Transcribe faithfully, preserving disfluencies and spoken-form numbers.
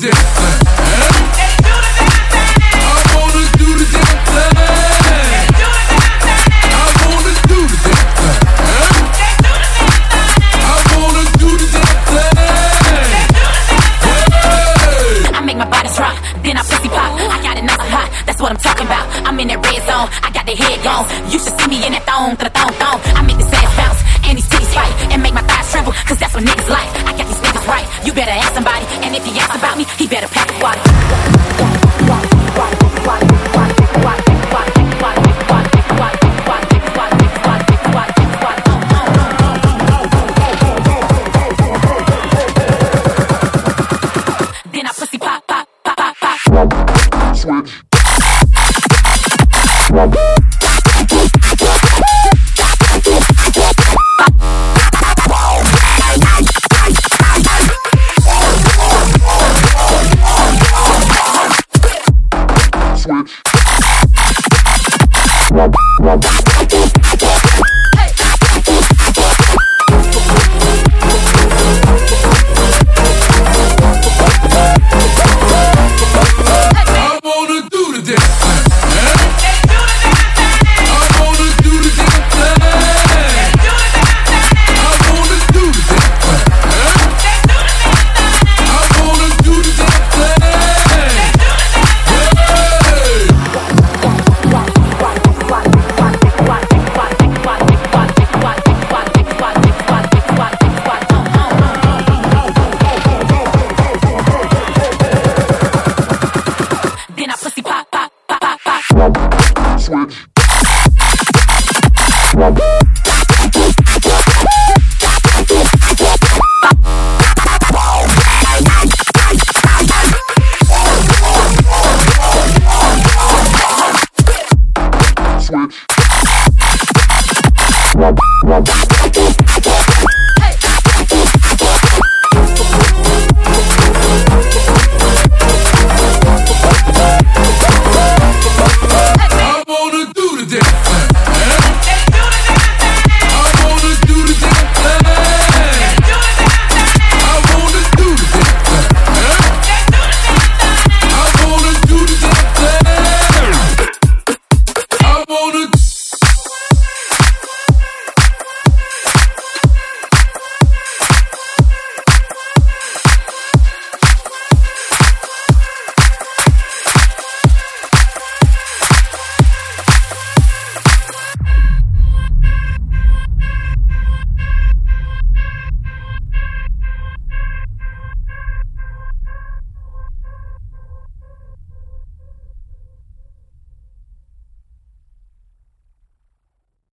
damn thing. Let's do the damn thing. I wanna do the damn thing. Let's do the damn thing. I wanna do the damn thing. Let's do the damn thing. I wanna do the damn thing. Let's do the damn thing. I make my body drop, then I pussy pop. I got it nice and hot, that's what I'm talking about. I'm in that red zone, I got the head gone. You should see me in that thong, the thong, thong. I make this ass bounce, and these titties fight, and make my thighs tremble, cause that's what niggas like. I got these niggas right, you better ask somebody, and if he asks about me, he better pack the water.